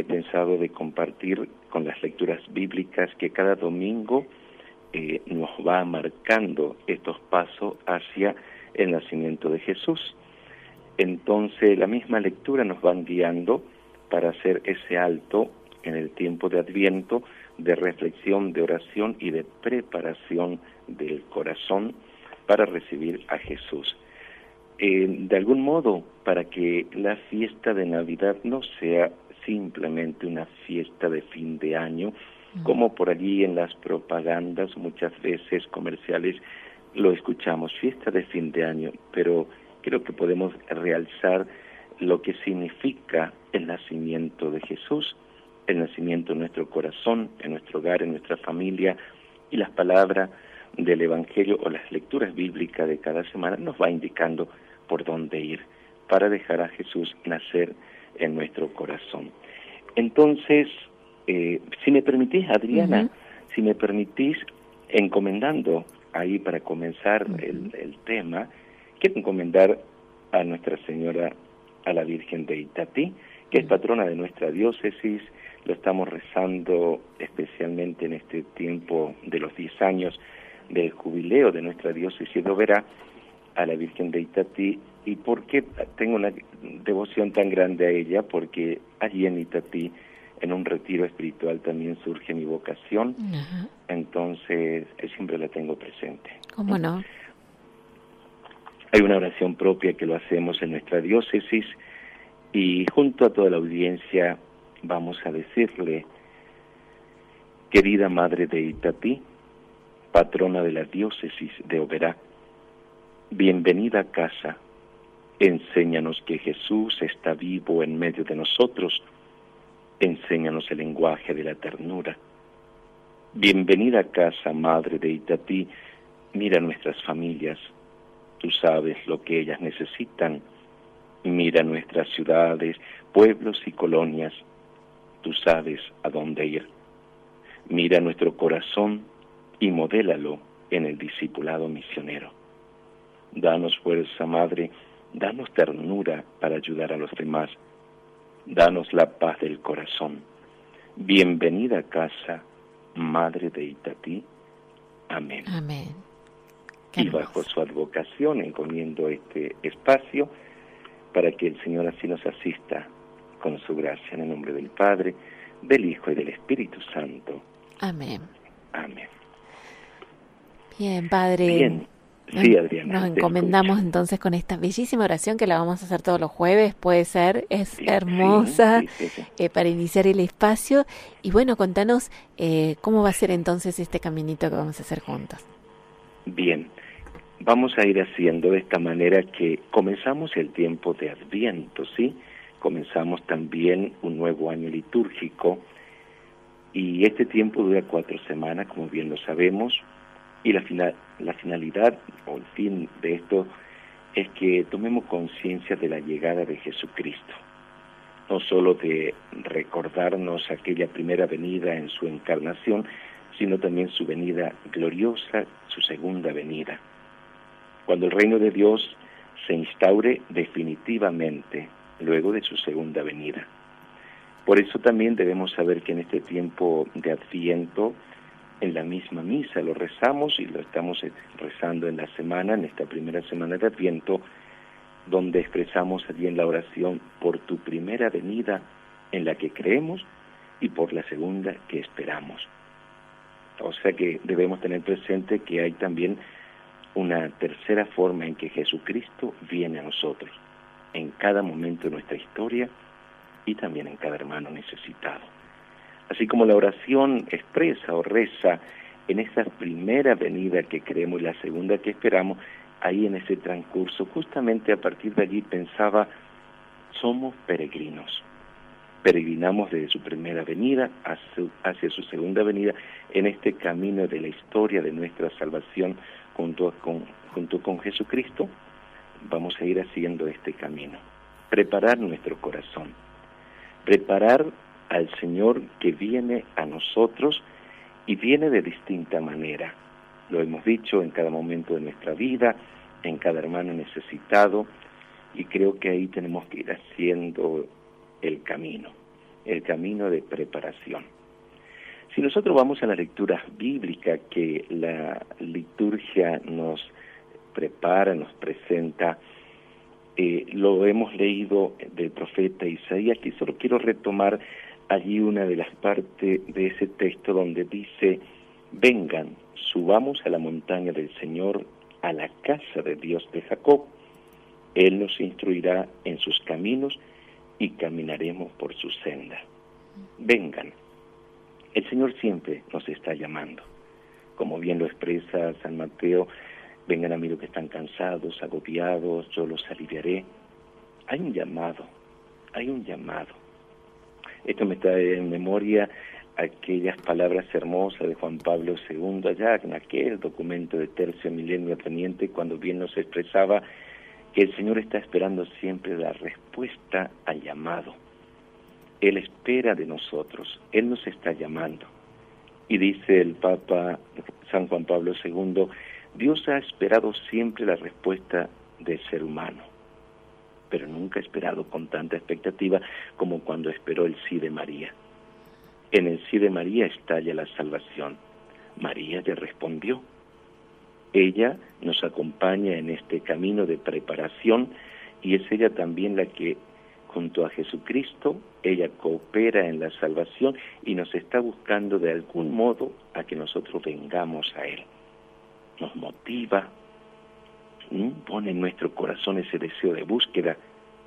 pensado de compartir con las lecturas bíblicas que cada domingo nos va marcando estos pasos hacia el nacimiento de Jesús. Entonces la misma lectura nos va guiando para hacer ese alto en el tiempo de Adviento, de reflexión, de oración y de preparación del corazón para recibir a Jesús. De algún modo, para que la fiesta de Navidad no sea simplemente una fiesta de fin de año, como por allí en las propagandas muchas veces comerciales lo escuchamos, fiesta de fin de año, pero creo que podemos realzar lo que significa el nacimiento de Jesús, el nacimiento en nuestro corazón, en nuestro hogar, en nuestra familia, y las palabras del Evangelio o las lecturas bíblicas de cada semana nos va indicando por dónde ir para dejar a Jesús nacer en nuestro corazón. Entonces, si me permitís, Adriana, si me permitís, encomendando ahí para comenzar el tema, quiero encomendar a Nuestra Señora, a la Virgen de Itatí, que es patrona de nuestra diócesis. Lo estamos rezando especialmente en este tiempo de los 10 años del jubileo de nuestra diócesis de Oberá, a la Virgen de Itatí. ¿Y por qué tengo una devoción tan grande a ella? Porque allí en Itatí, en un retiro espiritual, también surge mi vocación. Entonces siempre la tengo presente. ¿Cómo no? Hay una oración propia que lo hacemos en nuestra diócesis y junto a toda la audiencia vamos a decirle: querida Madre de Itatí, patrona de la diócesis de Oberá, bienvenida a casa. Enséñanos que Jesús está vivo en medio de nosotros. Enséñanos el lenguaje de la ternura. Bienvenida a casa, Madre de Itatí. Mira nuestras familias. Tú sabes lo que ellas necesitan. Mira nuestras ciudades, pueblos y colonias. Tú sabes a dónde ir. Mira nuestro corazón y modélalo en el discipulado misionero. Danos fuerza, Madre, danos ternura para ayudar a los demás. Danos la paz del corazón. Bienvenida a casa, Madre de Itatí. Amén. Amén. Y bajo su advocación encomiendo este espacio para que el Señor así nos asista con su gracia, en el nombre del Padre, del Hijo y del Espíritu Santo. Amén. Amén. Bien, Padre. Bien. Sí, Adriana. Nos encomendamos entonces con esta bellísima oración que la vamos a hacer todos los jueves, puede ser, es hermosa, sí. Para iniciar el espacio. Y bueno, contanos cómo va a ser entonces este caminito que vamos a hacer juntos. Bien, vamos a ir haciendo de esta manera que comenzamos el tiempo de Adviento, ¿sí? Comenzamos también un nuevo año litúrgico y este tiempo dura 4 semanas, como bien lo sabemos. Y la finalidad o el fin de esto es que tomemos conciencia de la llegada de Jesucristo, no solo de recordarnos aquella primera venida en su encarnación, sino también su venida gloriosa, su segunda venida, cuando el reino de Dios se instaure definitivamente luego de su segunda venida. Por eso también debemos saber que en este tiempo de Adviento, en la misma misa lo rezamos y lo estamos rezando en la semana, en esta primera semana de Adviento, donde expresamos allí en la oración por tu primera venida en la que creemos y por la segunda que esperamos. O sea que debemos tener presente que hay también una tercera forma en que Jesucristo viene a nosotros, en cada momento de nuestra historia y también en cada hermano necesitado. Así como la oración expresa o reza en esa primera venida que creemos y la segunda que esperamos, ahí en ese transcurso, justamente a partir de allí pensaba, somos peregrinos. Peregrinamos desde su primera venida hacia su segunda venida en este camino de la historia de nuestra salvación junto con Jesucristo. Vamos a ir haciendo este camino. Preparar nuestro corazón. Preparar al Señor que viene a nosotros y viene de distinta manera. Lo hemos dicho en cada momento de nuestra vida, en cada hermano necesitado, y creo que ahí tenemos que ir haciendo el camino. el camino de preparación. Si nosotros vamos a la lectura bíblica que la liturgia nos prepara, nos presenta, lo hemos leído del profeta Isaías, y solo quiero retomar allí una de las partes de ese texto donde dice: vengan, subamos a la montaña del Señor, a la casa de Dios de Jacob. Él nos instruirá en sus caminos y caminaremos por su senda. Vengan. El Señor siempre nos está llamando. Como bien lo expresa San Mateo: vengan a mí los que están cansados, agobiados, yo los aliviaré. Hay un llamado, hay un llamado. Esto me trae en memoria aquellas palabras hermosas de Juan Pablo II, allá en aquel documento de Tercio Milenio Ateniente, cuando bien nos expresaba que el Señor está esperando siempre la respuesta al llamado. Él espera de nosotros, Él nos está llamando. Y dice el Papa San Juan Pablo II: Dios ha esperado siempre la respuesta del ser humano, pero nunca ha esperado con tanta expectativa como cuando esperó el sí de María. En el sí de María estalla la salvación. María le respondió. Ella nos acompaña en este camino de preparación, y es ella también la que, junto a Jesucristo, ella coopera en la salvación y nos está buscando de algún modo a que nosotros vengamos a Él. Nos motiva, pone en nuestro corazón ese deseo de búsqueda,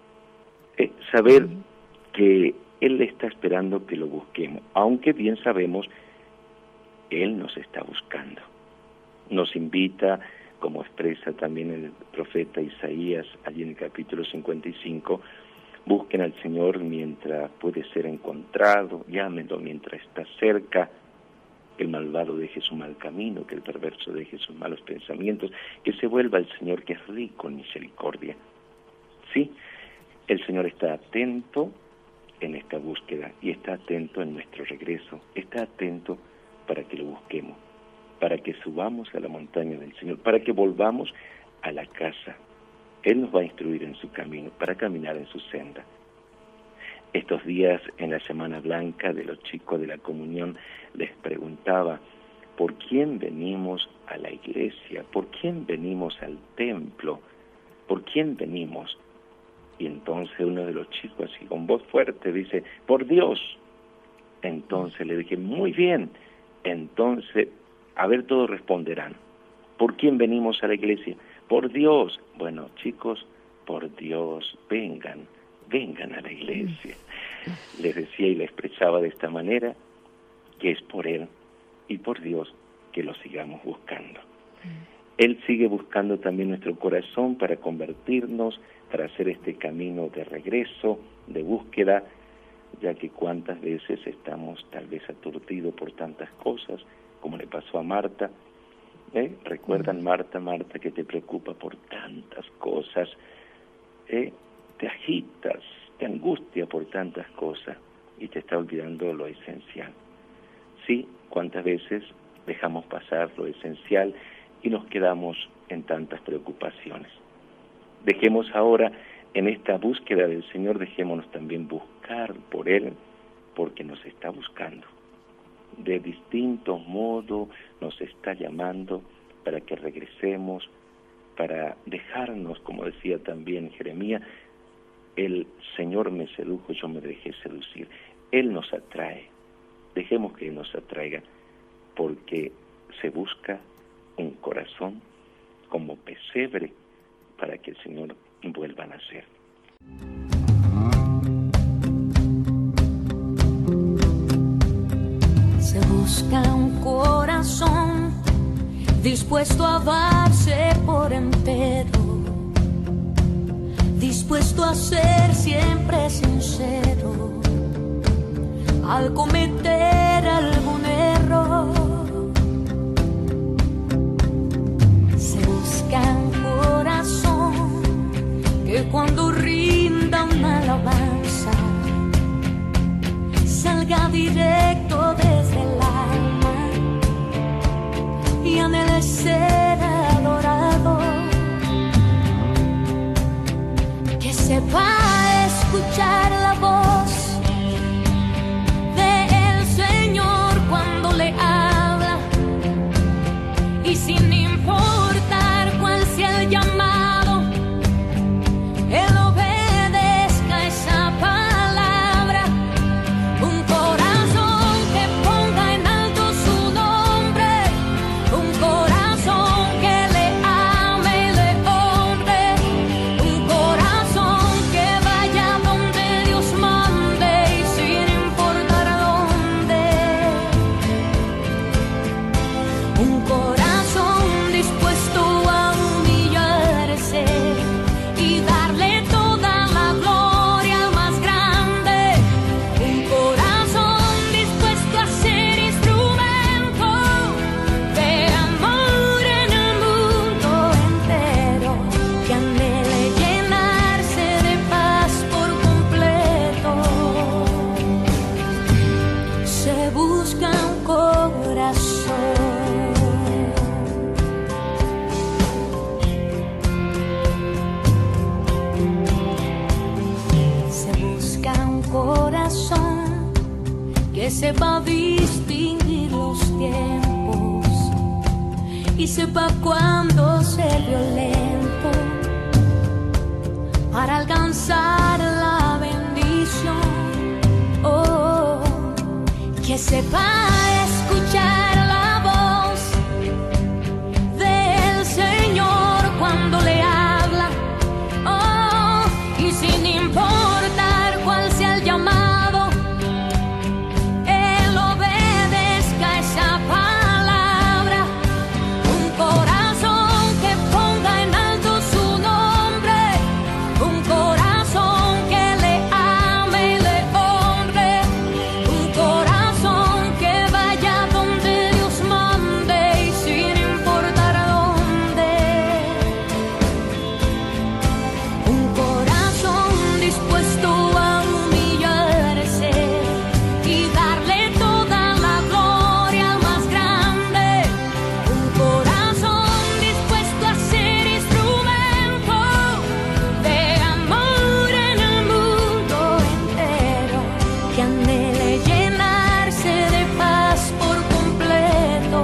saber que Él está esperando que lo busquemos, aunque bien sabemos, Él nos está buscando. Nos invita, como expresa también el profeta Isaías, allí en el capítulo 55, busquen al Señor mientras puede ser encontrado, llámenlo mientras está cerca, que el malvado deje su mal camino, que el perverso deje sus malos pensamientos, que se vuelva al Señor, que es rico en misericordia. Sí, el Señor está atento en esta búsqueda y está atento en nuestro regreso, está atento para que lo busquemos, para que subamos a la montaña del Señor, para que volvamos a la casa. Él nos va a instruir en su camino, para caminar en su senda. Estos días, en la Semana Blanca de los chicos de la comunión, les preguntaba: ¿por quién venimos a la iglesia? ¿Por quién venimos al templo? ¿Por quién venimos? Y entonces uno de los chicos, así con voz fuerte, dice: por Dios. Entonces le dije: muy bien, entonces, a ver, todos responderán. ¿Por quién venimos a la iglesia? Por Dios. Bueno, chicos, por Dios, vengan a la iglesia. Les decía y le expresaba de esta manera, que es por Él y por Dios que lo sigamos buscando. Él sigue buscando también nuestro corazón para convertirnos, para hacer este camino de regreso, de búsqueda, ya que cuántas veces estamos tal vez aturdidos por tantas cosas, como le pasó a Marta. ¿Recuerdan, Marta, que te preocupa por tantas cosas? Te agitas, te angustia por tantas cosas y te está olvidando lo esencial. Sí, cuántas veces dejamos pasar lo esencial y nos quedamos en tantas preocupaciones. Dejemos ahora, en esta búsqueda del Señor, dejémonos también buscar por Él, porque nos está buscando. De distintos modos nos está llamando para que regresemos, para dejarnos, como decía también Jeremías: el Señor me sedujo, yo me dejé seducir. Él nos atrae, dejemos que Él nos atraiga, porque se busca un corazón como pesebre para que el Señor vuelva a nacer. Se busca un corazón dispuesto a darse por entero, dispuesto a ser siempre sincero al cometer algún error. Se busca un corazón que cuando rinda una alabanza salga directo desde el alma y anhele ser adorado, que sepa escuchar la voz que sepa distinguir los tiempos y sepa cuándo ser violento para alcanzar la bendición. Oh, que sepa escuchar la voz del Señor cuando le habla. Oh, y sin importar cuál sea el llamado, él obedezca esa palabra. Un corazón que ponga en alto su nombre, un corazón que le ame y le honre, un corazón que vaya donde Dios mande y sin importar dónde, un corazón dispuesto a humillarse y darle toda la gloria al más grande, un corazón dispuesto a ser instrumento de amor en el mundo entero, que anhele llenarse de paz por completo.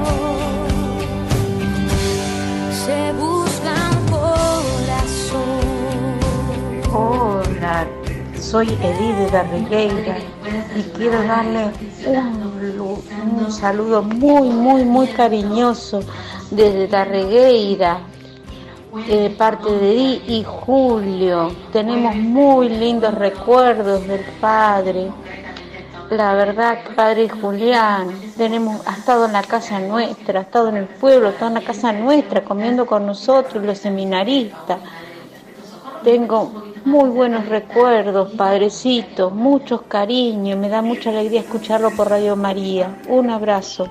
Se busca un corazón. Hola, soy Edith de Darregueira y quiero darle un saludo muy cariñoso desde Darregueira, de parte de Edith y Julio. Tenemos muy lindos recuerdos del padre. La verdad, padre Julián, ha estado en la casa nuestra, ha estado en el pueblo, ha estado en la casa nuestra, comiendo con nosotros, los seminaristas. Tengo muy buenos recuerdos, padrecito, muchos cariños, me da mucha alegría escucharlo por Radio María. Un abrazo.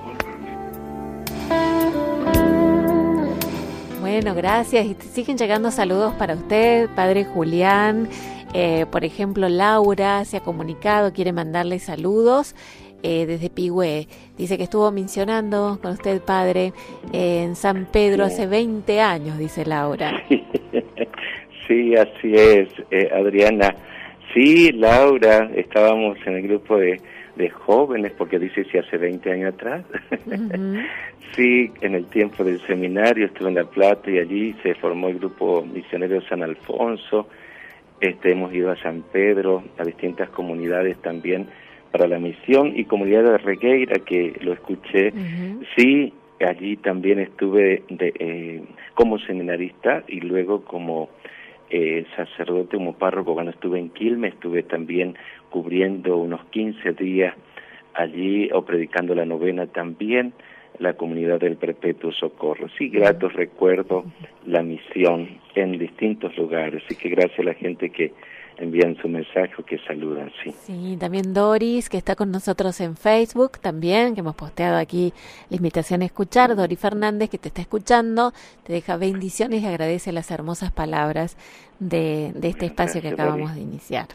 Bueno, gracias. Y siguen llegando saludos para usted, padre Julián. Por ejemplo, Laura se ha comunicado, quiere mandarle saludos desde Pigüé. Dice que estuvo mencionando con usted, padre, en San Pedro hace 20 años, dice Laura. Sí, así es, Adriana. Sí, Laura, estábamos en el grupo de jóvenes, porque dice si hace 20 años atrás. Uh-huh. Sí, en el tiempo del seminario estuve en La Plata y allí se formó el grupo misionero de San Alfonso. Hemos ido a San Pedro, a distintas comunidades también para la misión, y comunidad de Regueira, que lo escuché. Uh-huh. Sí, allí también estuve como seminarista y luego como sacerdote, como párroco. Cuando estuve en Quilmes, estuve también cubriendo unos 15 días allí o predicando la novena también, la comunidad del Perpetuo Socorro. Sí, gratos recuerdo la misión en distintos lugares, así que gracias a la gente que envían su mensaje o que saludan, sí. Sí, también Doris, que está con nosotros en Facebook también, que hemos posteado aquí la invitación a escuchar. Doris Fernández, que te está escuchando, te deja bendiciones y agradece las hermosas palabras de este espacio que acabamos Dori. De iniciar.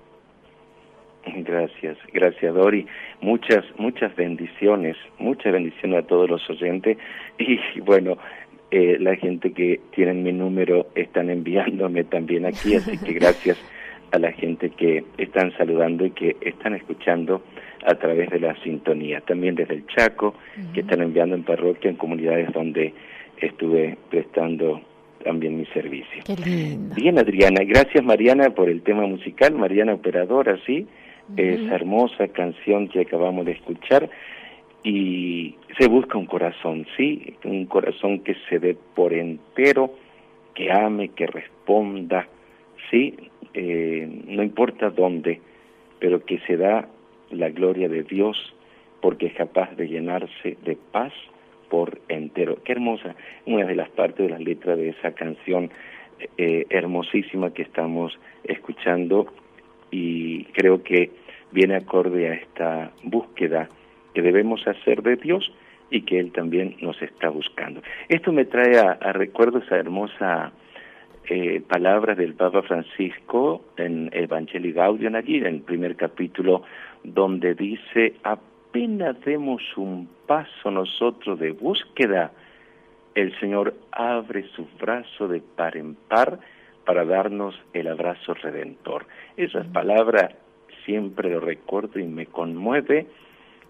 Gracias Dori, muchas bendiciones a todos los oyentes, y bueno, la gente que tiene mi número están enviándome también aquí, así que gracias a la gente que están saludando y que están escuchando a través de la sintonía, también desde el Chaco, uh-huh, que están enviando en parroquia, en comunidades donde estuve prestando también mi servicio. Qué lindo. Bien, Adriana, gracias Mariana por el tema musical, Mariana operadora, sí, uh-huh, esa hermosa canción que acabamos de escuchar, y se busca un corazón, sí, un corazón que se dé por entero, que ame, que responda, sí, no importa dónde, pero que se da la gloria de Dios porque es capaz de llenarse de paz por entero. Qué hermosa, una de las partes de las letras de esa canción hermosísima que estamos escuchando, y creo que viene acorde a esta búsqueda que debemos hacer de Dios y que Él también nos está buscando. Esto me trae a recuerdo esa hermosa palabras del Papa Francisco en Evangelii Gaudium, allí en el primer capítulo, donde dice: apenas demos un paso nosotros de búsqueda, el Señor abre su brazo de par en par para darnos el abrazo redentor. Esas palabras siempre lo recuerdo y me conmueve,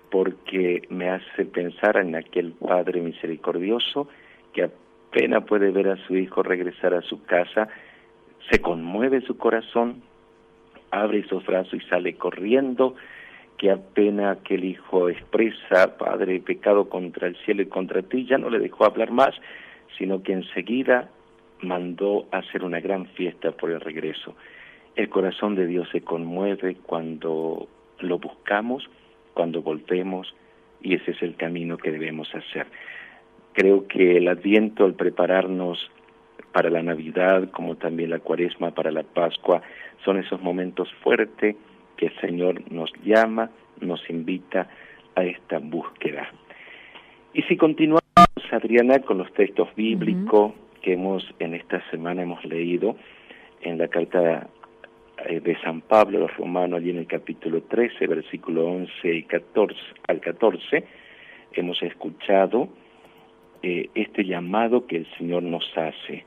porque me hace pensar en aquel Padre misericordioso que apenas puede ver a su hijo regresar a su casa, se conmueve su corazón, abre esos brazos y sale corriendo, que apenas aquel hijo expresa: Padre, he pecado contra el cielo y contra ti, ya no le dejó hablar más, sino que enseguida mandó hacer una gran fiesta por el regreso. El corazón de Dios se conmueve cuando lo buscamos, cuando volvemos, y ese es el camino que debemos hacer. Creo que el Adviento, al prepararnos para la Navidad, como también la Cuaresma para la Pascua, son esos momentos fuertes que el Señor nos llama, nos invita a esta búsqueda. Y si continuamos, Adriana, con los textos bíblicos que en esta semana hemos leído en la carta de San Pablo a los Romanos, allí en el capítulo 13, versículo 11 y 14 al 14, hemos escuchado este llamado que el Señor nos hace.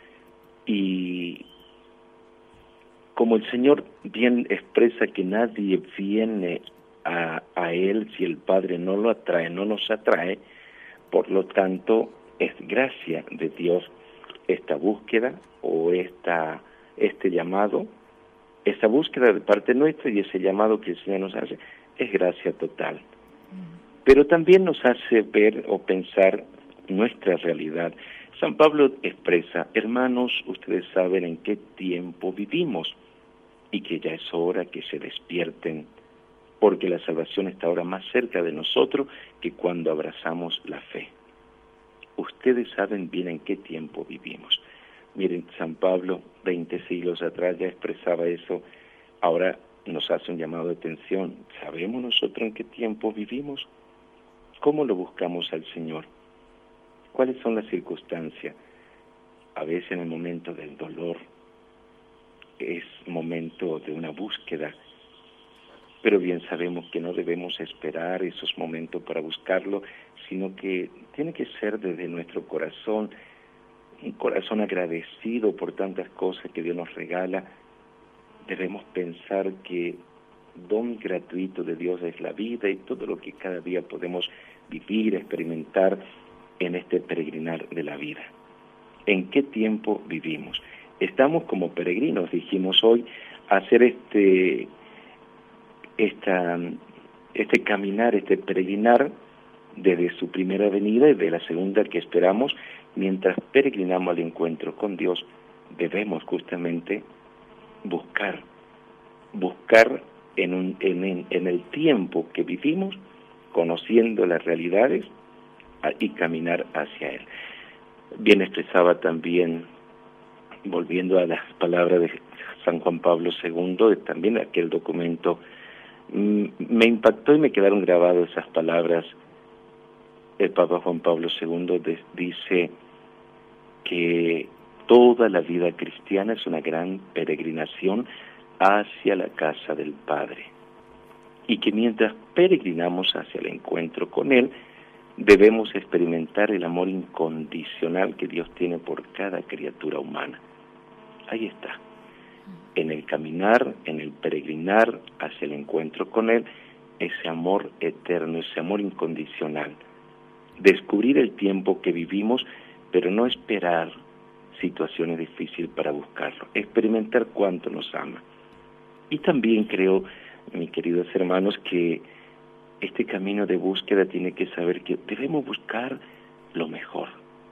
Y como el Señor bien expresa que nadie viene a Él si el Padre no lo atrae, no nos atrae, por lo tanto es gracia de Dios esta búsqueda o este llamado, esa búsqueda de parte nuestra y ese llamado que el Señor nos hace es gracia total. Pero también nos hace ver o pensar nuestra realidad. San Pablo expresa: hermanos, ustedes saben en qué tiempo vivimos y que ya es hora que se despierten, porque la salvación está ahora más cerca de nosotros que cuando abrazamos la fe. Ustedes saben bien en qué tiempo vivimos. Miren, San Pablo, 20 siglos atrás ya expresaba eso, ahora nos hace un llamado de atención. ¿Sabemos nosotros en qué tiempo vivimos? ¿Cómo lo buscamos al Señor? ¿Cuáles son las circunstancias? A veces en el momento del dolor es momento de una búsqueda, pero bien sabemos que no debemos esperar esos momentos para buscarlo, sino que tiene que ser desde nuestro corazón, un corazón agradecido por tantas cosas que Dios nos regala. Debemos pensar que don gratuito de Dios es la vida y todo lo que cada día podemos vivir, experimentar en este peregrinar de la vida. ¿En qué tiempo vivimos? Estamos como peregrinos, dijimos hoy, a hacer este caminar, este peregrinar desde su primera venida y de la segunda que esperamos. Mientras peregrinamos al encuentro con Dios, debemos justamente buscar en el tiempo que vivimos, conociendo las realidades y caminar hacia Él. Bien expresaba también, volviendo a las palabras de San Juan Pablo II, también aquel documento, me impactó y me quedaron grabadas esas palabras. El Papa Juan Pablo II dice que toda la vida cristiana es una gran peregrinación hacia la casa del Padre, y que mientras peregrinamos hacia el encuentro con Él, debemos experimentar el amor incondicional que Dios tiene por cada criatura humana. Ahí está, en el caminar, en el peregrinar hacia el encuentro con Él, ese amor eterno, ese amor incondicional. Descubrir el tiempo que vivimos, pero no esperar situaciones difíciles para buscarlo, experimentar cuánto nos ama. Y también creo, mis queridos hermanos, que este camino de búsqueda tiene que saber que debemos buscar lo mejor.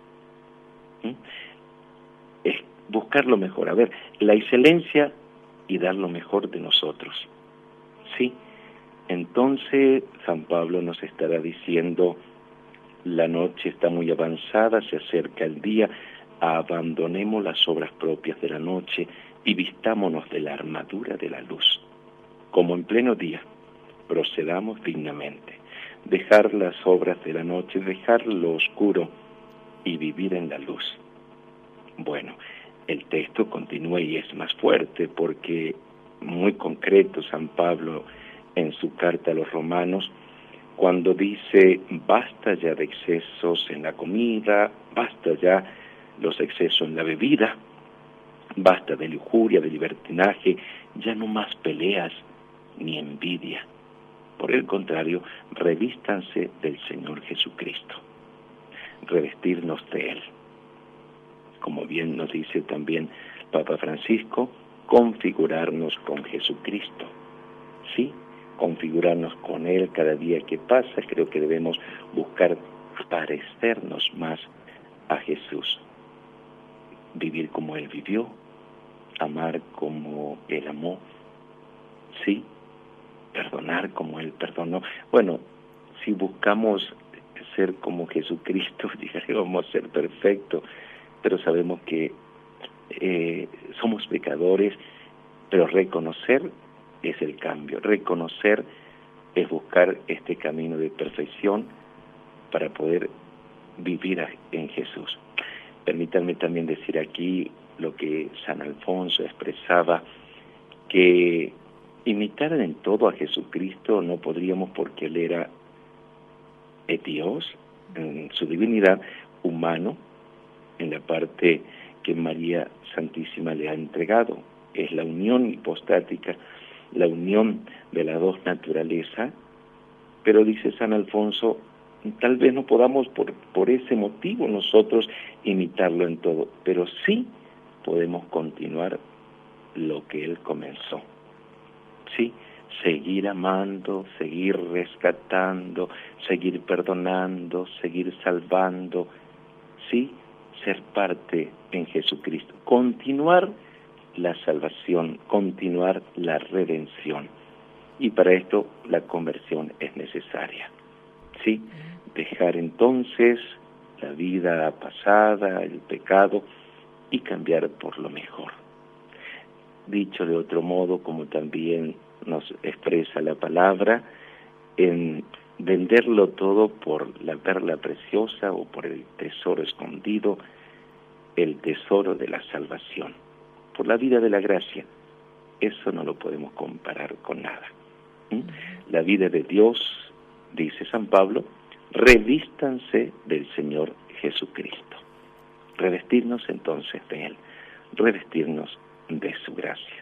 Es buscar lo mejor, a ver, la excelencia y dar lo mejor de nosotros. Sí, entonces San Pablo nos estará diciendo: la noche está muy avanzada, se acerca el día, abandonemos las obras propias de la noche y vistámonos de la armadura de la luz. Como en pleno día, procedamos dignamente, dejar las obras de la noche, dejar lo oscuro y vivir en la luz. Bueno, el texto continúa y es más fuerte porque muy concreto San Pablo en su carta a los Romanos, cuando dice: basta ya de excesos en la comida, basta ya los excesos en la bebida, basta de lujuria, de libertinaje, ya no más peleas ni envidia, Por el contrario, revístanse del Señor Jesucristo, revestirnos de Él. Como bien nos dice también Papa Francisco, configurarnos con Jesucristo. Sí, configurarnos con Él cada día que pasa. Creo que debemos buscar parecernos más a Jesús. Vivir como Él vivió, amar como Él amó, sí, perdonar como Él perdonó. Bueno, si buscamos ser como Jesucristo, llegaremos a ser perfectos, pero sabemos que somos pecadores, pero reconocer es el cambio. Reconocer es buscar este camino de perfección para poder vivir en Jesús. Permítanme también decir aquí lo que San Alfonso expresaba, que imitar en todo a Jesucristo no podríamos porque Él era Dios en su divinidad, humano en la parte que María Santísima le ha entregado. Es la unión hipostática, la unión de las dos naturalezas, pero dice San Alfonso, tal vez no podamos por ese motivo nosotros imitarlo en todo, pero sí podemos continuar lo que Él comenzó. Sí, seguir amando, seguir rescatando, seguir perdonando, seguir salvando, sí, ser parte en Jesucristo, continuar la salvación, continuar la redención. Y para esto la conversión es necesaria. Sí, dejar entonces la vida pasada, el pecado, y cambiar por lo mejor. Dicho de otro modo, como también nos expresa la palabra, en venderlo todo por la perla preciosa o por el tesoro escondido, el tesoro de la salvación, por la vida de la gracia. Eso no lo podemos comparar con nada. La vida de Dios, dice San Pablo, revístanse del Señor Jesucristo. Revestirnos entonces de Él, revestirnos de su gracia.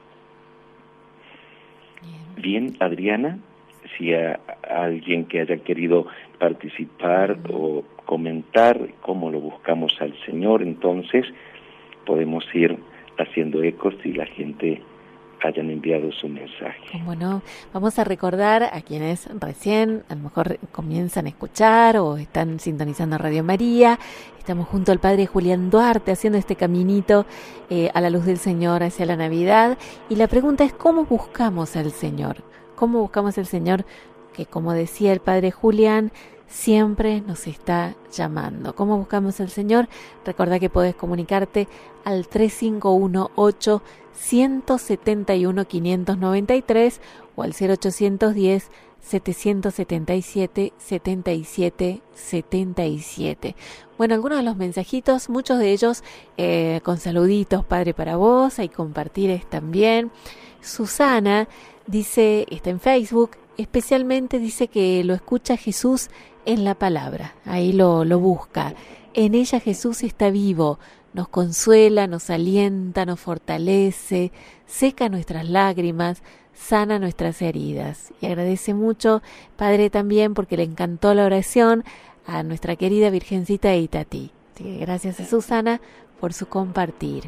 Bien, Adriana, si a alguien que haya querido participar o comentar cómo lo buscamos al Señor, entonces podemos ir haciendo eco si la gente hayan enviado su mensaje. Como no, vamos a recordar a quienes recién a lo mejor comienzan a escuchar o están sintonizando Radio María. Estamos junto al Padre Julián Duarte haciendo este caminito a la luz del Señor hacia la Navidad. Y la pregunta es, ¿cómo buscamos al Señor? ¿Cómo buscamos al Señor? Que como decía el Padre Julián, siempre nos está llamando. ¿Cómo buscamos al Señor? Recordá que podés comunicarte al 3518-171-593 o al 0810-777-7777. Bueno, algunos de los mensajitos, muchos de ellos con saluditos, Padre, para vos, hay compartires también. Susana dice, está en Facebook, especialmente dice que lo escucha Jesús en la palabra, ahí lo busca. En ella Jesús está vivo, nos consuela, nos alienta, nos fortalece, seca nuestras lágrimas, sana nuestras heridas. Y agradece mucho, Padre, también porque le encantó la oración a nuestra querida Virgencita de Itatí. Así que gracias a Susana por su compartir.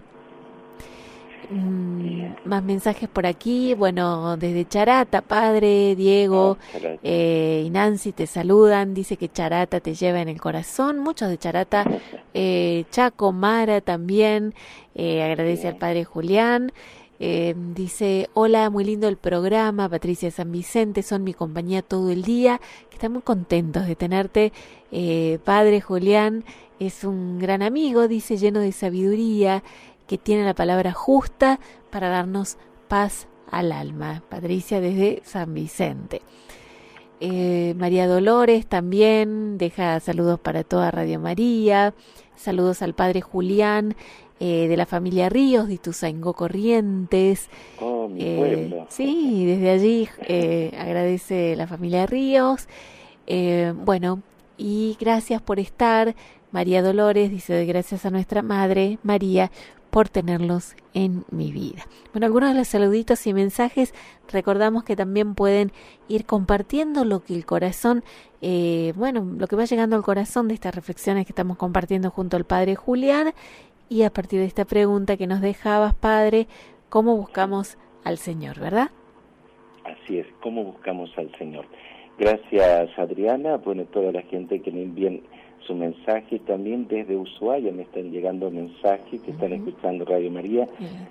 Más mensajes por aquí. Bueno, desde Charata, Padre, Diego y Nancy te saludan. Dice que Charata te lleva en el corazón. Muchos de Charata. Chaco, Mara también. Agradece al Padre Julián. Dice, hola, muy lindo el programa. Patricia San Vicente, son mi compañía todo el día. Que están muy contentos de tenerte. Padre Julián es un gran amigo, dice, lleno de sabiduría, que tiene la palabra justa para darnos paz al alma. Patricia desde San Vicente. María Dolores también deja saludos para toda Radio María. Saludos al Padre Julián de la familia Ríos de Ituzaingó Corrientes. Oh, mi pueblo. Sí, desde allí agradece la familia Ríos. Bueno, y gracias por estar. María Dolores dice, gracias a nuestra Madre María por tenerlos en mi vida. Bueno, algunos de los saluditos y mensajes, recordamos que también pueden ir compartiendo lo que el corazón, lo que va llegando al corazón de estas reflexiones que estamos compartiendo junto al Padre Julián, y a partir de esta pregunta que nos dejabas, Padre, ¿cómo buscamos al Señor, verdad? Así es, ¿cómo buscamos al Señor? Gracias, Adriana. Bueno, toda la gente que me envíen su mensaje, también desde Ushuaia me están llegando mensajes que están escuchando Radio María,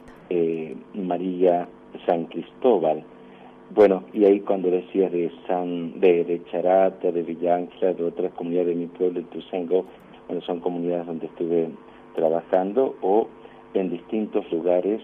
María San Cristóbal. Bueno, y ahí cuando decías de Charata, de Villanca, de otras comunidades de mi pueblo, Ituzaingó, bueno, son comunidades donde estuve trabajando, o en distintos lugares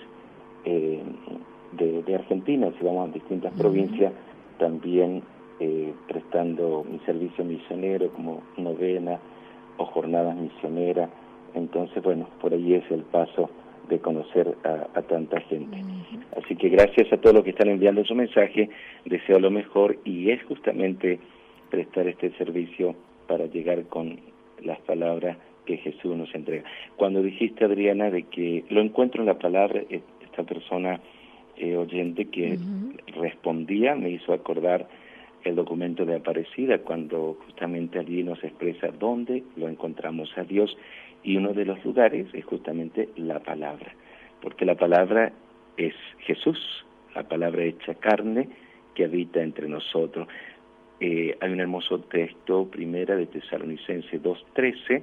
de Argentina, si vamos a distintas provincias, también prestando mi servicio misionero como novena o jornadas misioneras. Entonces, bueno, por ahí es el paso de conocer a tanta gente. Así que gracias a todos los que están enviando su mensaje, deseo lo mejor, y es justamente prestar este servicio para llegar con las palabras que Jesús nos entrega. Cuando dijiste, Adriana, de que lo encuentro en la palabra, esta persona oyente que respondía me hizo acordar el documento de Aparecida, cuando justamente allí nos expresa dónde lo encontramos a Dios, y uno de los lugares es justamente la palabra, porque la palabra es Jesús, la palabra hecha carne que habita entre nosotros. Hay un hermoso texto, primera de Tesalonicenses 2:13,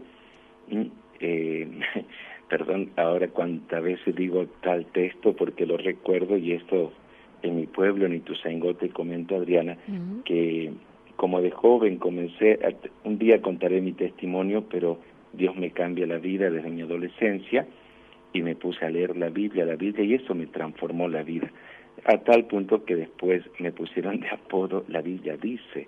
perdón, ahora cuántas veces digo tal texto porque lo recuerdo, y esto en mi pueblo, en Ituzaingó, te comento, Adriana, que como de joven comencé, un día contaré mi testimonio, pero Dios me cambia la vida desde mi adolescencia, y me puse a leer la Biblia, y eso me transformó la vida, a tal punto que después me pusieron de apodo La Biblia Dice.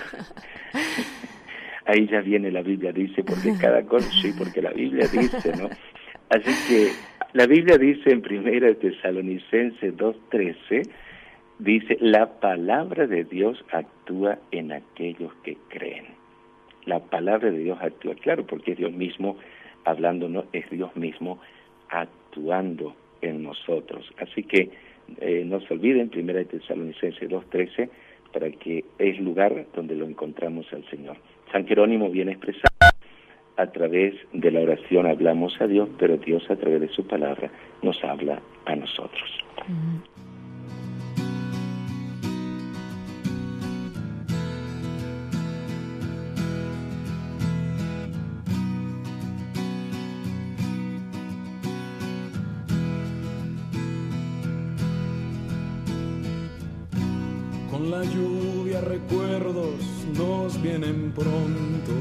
Ahí ya viene La Biblia Dice, porque cada cosa, sí, porque la Biblia dice, ¿no? Así que la Biblia dice en primera Tesalonicenses 2:13, dice, la palabra de Dios actúa en aquellos que creen. La palabra de Dios actúa, claro, porque es Dios mismo hablando, no es Dios mismo actuando en nosotros. Así que no se olviden, primera Tesalonicenses 2:13, para que es lugar donde lo encontramos al Señor. San Jerónimo viene expresado: a través de la oración hablamos a Dios, pero Dios a través de su palabra nos habla a nosotros. Con la lluvia recuerdos nos vienen pronto,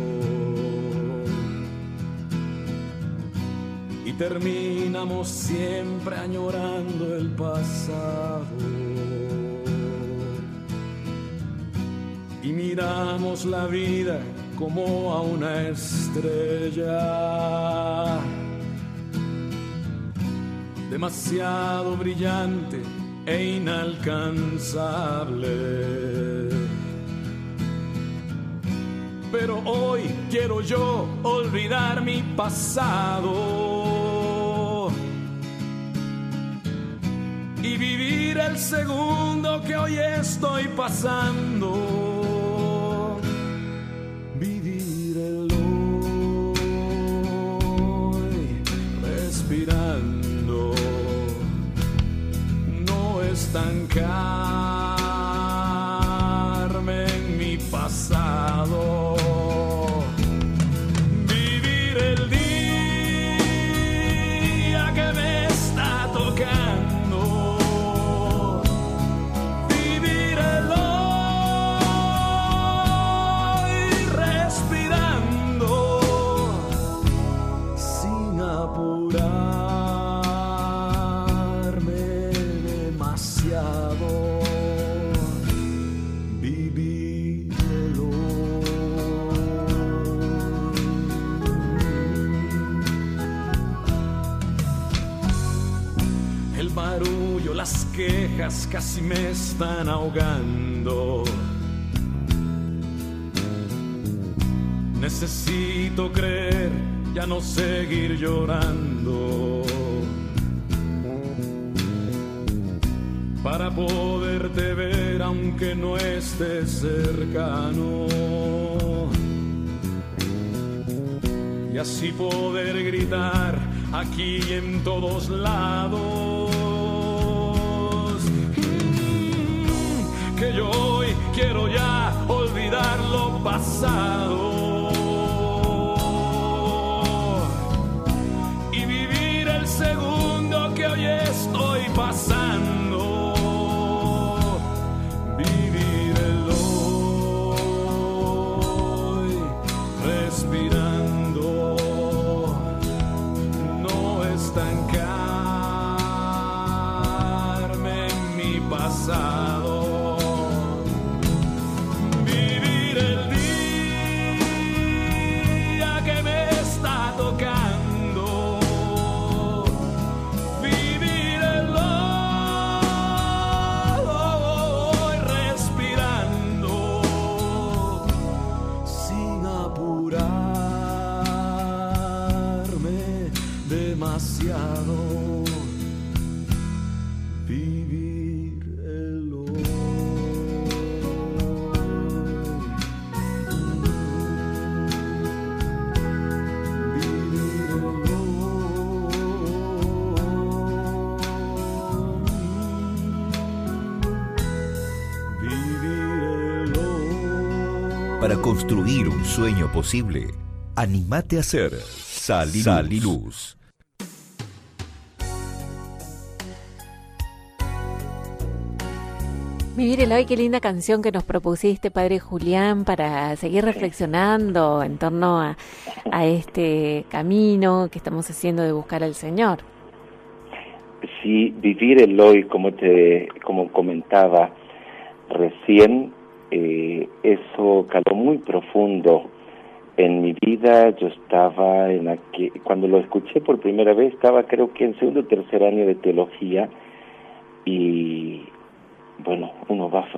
y terminamos siempre añorando el pasado, y miramos la vida como a una estrella demasiado brillante e inalcanzable. Pero hoy quiero yo olvidar mi pasado y vivir el segundo que hoy estoy pasando. Vivir el hoy respirando, no estancarme en mi pasado. Las quejas casi me están ahogando. Necesito creer, ya no seguir llorando. para poderte ver aunque no estés cercano, y así poder gritar aquí y en todos lados que yo hoy quiero ya olvidar lo pasado y vivir el segundo que hoy estoy pasando. Vivir el hoy, respirando, no estancarme en mi pasado. Vivir el día que me está tocando. Vivir el hoy, respirando, sin apurarme demasiado. Vivir el hoy. Vivir el hoy. Vivir el hoy. Para construir un sueño posible, anímate a ser Sal y Luz. Vivir el hoy, qué linda canción que nos propusiste, Padre Julián, para seguir reflexionando en torno a este camino que estamos haciendo de buscar al Señor. Sí, vivir el hoy, como comentaba recién, eso caló muy profundo en mi vida. Yo estaba cuando lo escuché por primera vez, estaba creo que en segundo o tercer año de teología, y bueno, uno va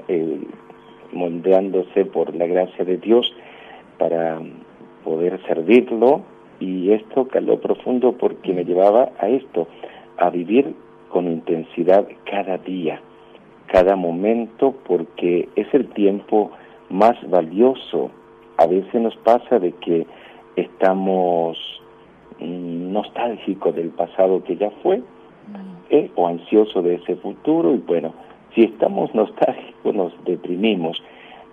moldeándose por la gracia de Dios para poder servirlo, y esto caló profundo porque me llevaba a esto, a vivir con intensidad cada día, cada momento, porque es el tiempo más valioso. A veces nos pasa de que estamos nostálgicos del pasado que ya fue, o ansiosos de ese futuro, y bueno, si estamos nostálgicos nos deprimimos,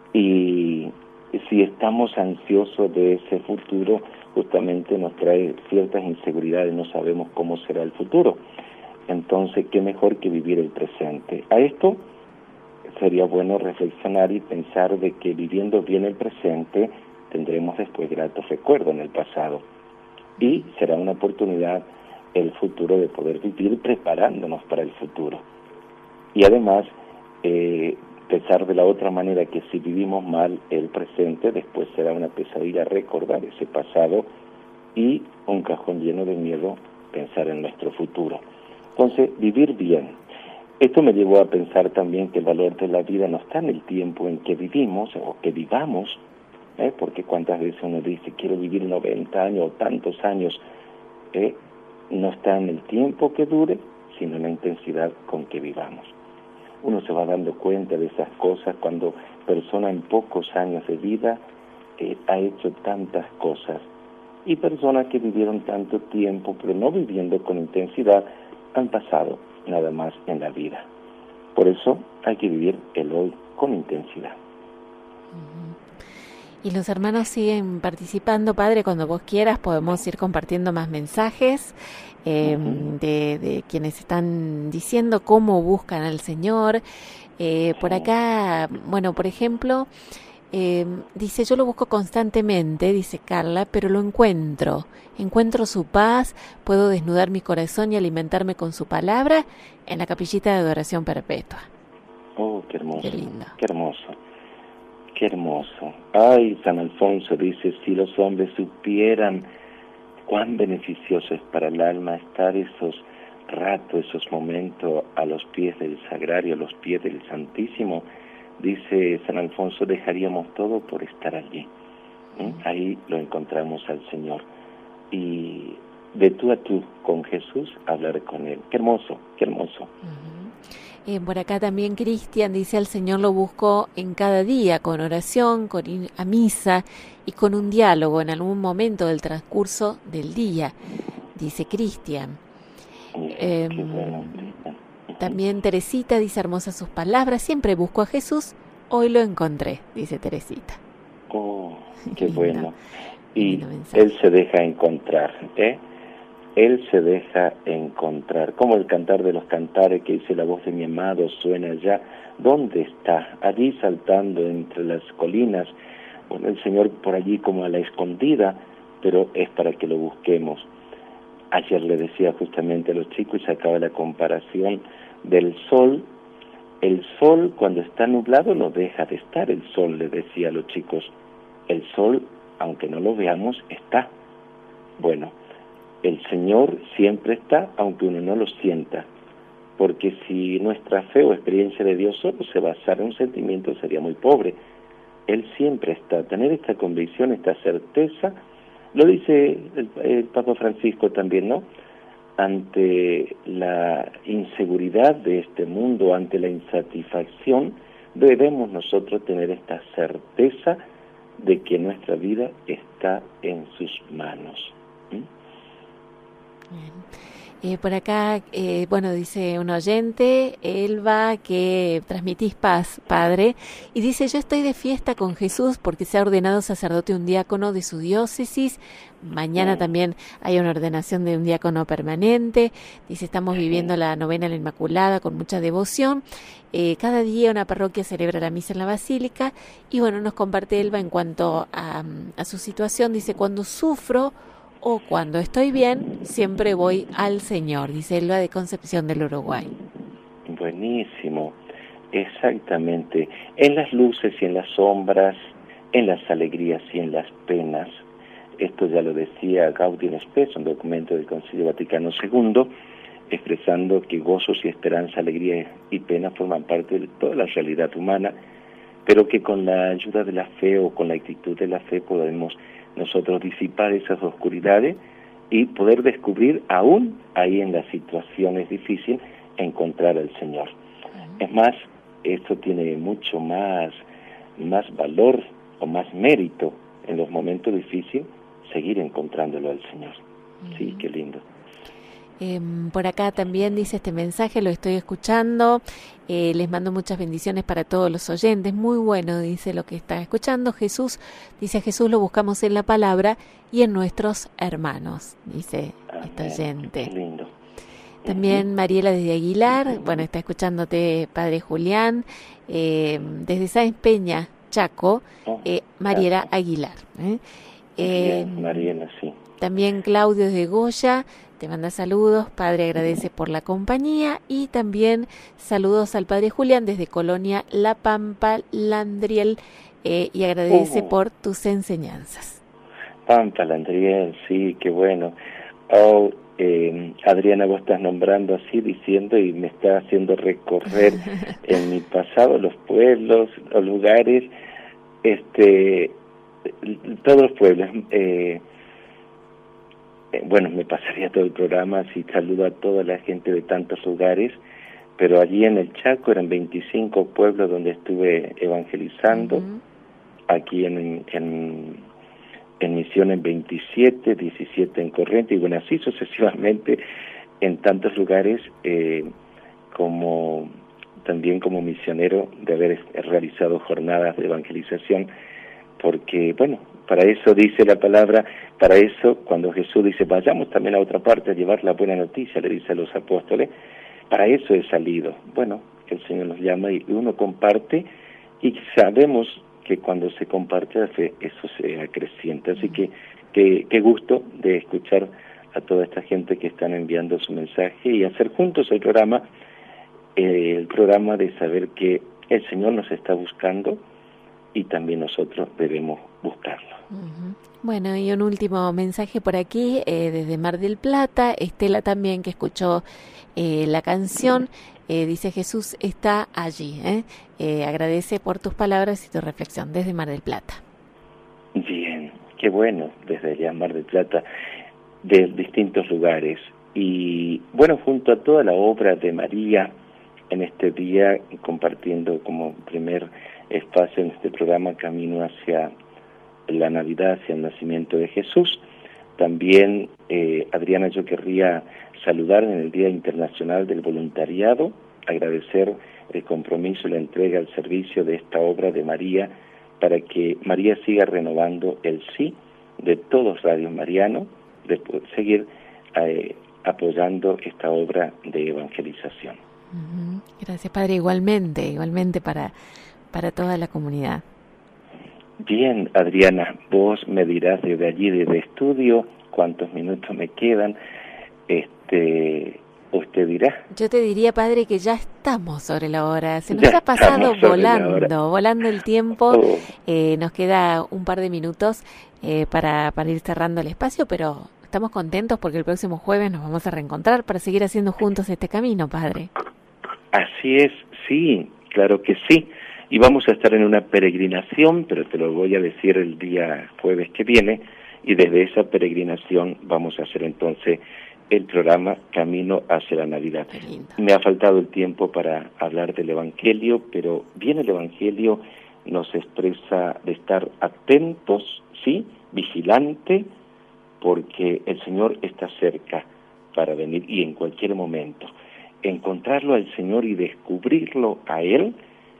y si estamos ansiosos de ese futuro, justamente nos trae ciertas inseguridades, no sabemos cómo será el futuro. Entonces, qué mejor que vivir el presente. A esto sería bueno reflexionar y pensar de que viviendo bien el presente tendremos después gratos recuerdos en el pasado, y será una oportunidad el futuro de poder vivir preparándonos para el futuro. Y además, pensar de la otra manera, que si vivimos mal el presente, después será una pesadilla recordar ese pasado, y un cajón lleno de miedo pensar en nuestro futuro. Entonces, vivir bien. Esto me llevó a pensar también que el valor de la vida no está en el tiempo en que vivimos o que vivamos, porque cuántas veces uno dice quiero vivir 90 años o tantos años, no está en el tiempo que dure, sino en la intensidad con que vivamos. Uno se va dando cuenta de esas cosas cuando persona en pocos años de vida ha hecho tantas cosas, y personas que vivieron tanto tiempo pero no viviendo con intensidad han pasado nada más en la vida. Por eso hay que vivir el hoy con intensidad. Y los hermanos siguen participando, Padre. Cuando vos quieras podemos ir compartiendo más mensajes de quienes están diciendo cómo buscan al Señor. Por acá, bueno, por ejemplo, dice, yo lo busco constantemente, dice Carla, pero lo encuentro su paz, puedo desnudar mi corazón y alimentarme con su palabra en la capillita de adoración perpetua. Oh, qué hermoso, qué lindo, qué hermoso, qué hermoso. Ay, San Alfonso dice, si los hombres supieran cuán beneficioso es para el alma estar esos ratos, esos momentos a los pies del Sagrario, a los pies del Santísimo, dice San Alfonso, dejaríamos todo por estar allí. Ahí lo encontramos al Señor. Y de tú a tú con Jesús, hablar con Él. Qué hermoso, qué hermoso. Por acá también Cristian dice, al Señor lo busco en cada día, con oración, con ir a misa y con un diálogo en algún momento del transcurso del día, dice Cristian. También Teresita dice, hermosas sus palabras, siempre busco a Jesús, hoy lo encontré, dice Teresita. Oh, qué bueno. Y Él se deja encontrar, Él se deja encontrar, como el cantar de los cantares que dice, la voz de mi amado suena allá. ¿Dónde está? Allí saltando entre las colinas. Bueno, el Señor por allí como a la escondida, pero es para que lo busquemos. Ayer le decía justamente a los chicos y sacaba la comparación del sol. El sol cuando está nublado no deja de estar el sol, le decía a los chicos. El sol, aunque no lo veamos, está. Bueno, el Señor siempre está, aunque uno no lo sienta, porque si nuestra fe o experiencia de Dios solo se basara en un sentimiento sería muy pobre. Él siempre está. Tener esta convicción, esta certeza, lo dice el Papa Francisco también, ¿no? Ante la inseguridad de este mundo, ante la insatisfacción, debemos nosotros tener esta certeza de que nuestra vida está en sus manos. Por acá, bueno, dice un oyente, Elba, que transmitís paz, Padre, y dice, yo estoy de fiesta con Jesús porque se ha ordenado sacerdote un diácono de su diócesis, mañana también hay una ordenación de un diácono permanente, dice, estamos viviendo la novena a la Inmaculada con mucha devoción, cada día una parroquia celebra la misa en la Basílica, y bueno, nos comparte Elba en cuanto a su situación, dice, cuando sufro o cuando estoy bien, siempre voy al Señor, dice Elba de Concepción del Uruguay. Buenísimo, exactamente. En las luces y en las sombras, en las alegrías y en las penas. Esto ya lo decía Gaudium Spes, un documento del Concilio Vaticano II, expresando que gozos y esperanza, alegría y pena forman parte de toda la realidad humana, pero que con la ayuda de la fe o con la actitud de la fe podemos nosotros disipar esas oscuridades y poder descubrir aún ahí en las situaciones difíciles encontrar al Señor. Es más, esto tiene mucho más valor o más mérito en los momentos difíciles, seguir encontrándolo al Señor. Sí, qué lindo. Por acá también dice este mensaje, lo estoy escuchando, les mando muchas bendiciones para todos los oyentes, muy bueno, dice lo que está escuchando. Jesús, dice, a Jesús lo buscamos en la palabra y en nuestros hermanos, dice esta oyente. Qué lindo. También Mariela desde Aguilar, bueno, está escuchándote Padre Julián, desde Sáenz Peña, Chaco, Mariela Aguilar. Bien, Mariela, sí. También Claudio desde Goya, te manda saludos, Padre agradece por la compañía, y también saludos al Padre Julián desde Colonia La Pampa, Landriel, y agradece por tus enseñanzas. Pampa, Landriel, sí, qué bueno. Oh, Adriana, vos estás nombrando así, diciendo, y me está haciendo recorrer en mi pasado los pueblos, los lugares, todos los pueblos. Bueno, me pasaría todo el programa si saludo a toda la gente de tantos lugares, pero allí en el Chaco eran 25 pueblos donde estuve evangelizando, aquí en Misiones 27, 17 en Corrientes, y bueno, así sucesivamente en tantos lugares, como también como misionero de haber realizado jornadas de evangelización, porque bueno, para eso dice la palabra, para eso cuando Jesús dice, vayamos también a otra parte a llevar la buena noticia, le dice a los apóstoles, para eso he salido. Bueno, el Señor nos llama y uno comparte, y sabemos que cuando se comparte la fe, eso se acrecienta. Así que qué gusto de escuchar a toda esta gente que están enviando su mensaje y hacer juntos el programa de saber que el Señor nos está buscando y también nosotros debemos buscarlo. Bueno, y un último mensaje por aquí, desde Mar del Plata, Estela también, que escuchó la canción, dice, Jesús está allí, agradece por tus palabras y tu reflexión, desde Mar del Plata. Bien, qué bueno, desde allá Mar del Plata, de distintos lugares, y bueno, junto a toda la obra de María, en este día, compartiendo como primer espacio en este programa Camino hacia la Navidad, hacia el nacimiento de Jesús. También, Adriana, yo querría saludar en el Día Internacional del Voluntariado, agradecer el compromiso y la entrega al servicio de esta obra de María, para que María siga renovando el sí de todos Radios Marianos, de seguir apoyando esta obra de evangelización. Gracias, Padre, igualmente para toda la comunidad. Bien, Adriana, vos me dirás desde allí, desde estudio, cuántos minutos me quedan. Usted dirá. Yo te diría, Padre, que ya estamos sobre la hora. Se nos ha pasado volando el tiempo. Nos queda un par de minutos para ir cerrando el espacio, pero estamos contentos porque el próximo jueves nos vamos a reencontrar para seguir haciendo juntos este camino, Padre. Así es, sí, claro que sí. Y vamos a estar en una peregrinación, pero te lo voy a decir el día jueves que viene, y desde esa peregrinación vamos a hacer entonces el programa Camino hacia la Navidad. Me ha faltado el tiempo para hablar del Evangelio, pero bien el Evangelio nos expresa de estar atentos, ¿sí?, vigilante, porque el Señor está cerca para venir y en cualquier momento. Encontrarlo al Señor y descubrirlo a Él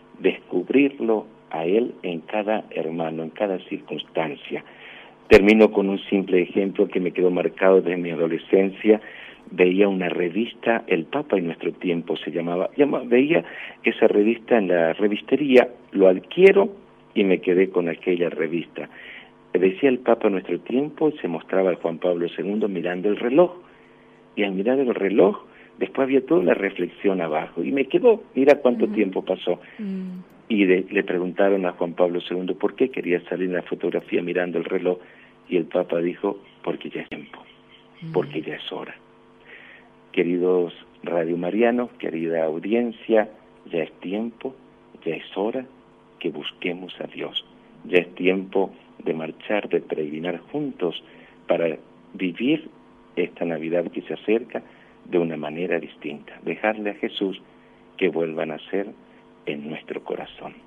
en cada hermano, en cada circunstancia. Termino con un simple ejemplo que me quedó marcado desde mi adolescencia. Veía una revista, El Papa y Nuestro Tiempo se llamaba. Veía esa revista en la revistería, lo adquiero y me quedé con aquella revista. Decía El Papa Nuestro Tiempo y se mostraba a Juan Pablo II mirando el reloj. Y al mirar el reloj, después había toda la reflexión abajo. Y me quedó, mira cuánto tiempo pasó. Y le preguntaron a Juan Pablo II por qué quería salir en la fotografía mirando el reloj. Y el Papa dijo, porque ya es tiempo, porque ya es hora. Queridos radiomarianos, querida audiencia, ya es tiempo, ya es hora que busquemos a Dios. Ya es tiempo de marchar, de peregrinar juntos para vivir esta Navidad que se acerca de una manera distinta. Dejarle a Jesús que vuelva a nacer en nuestro corazón.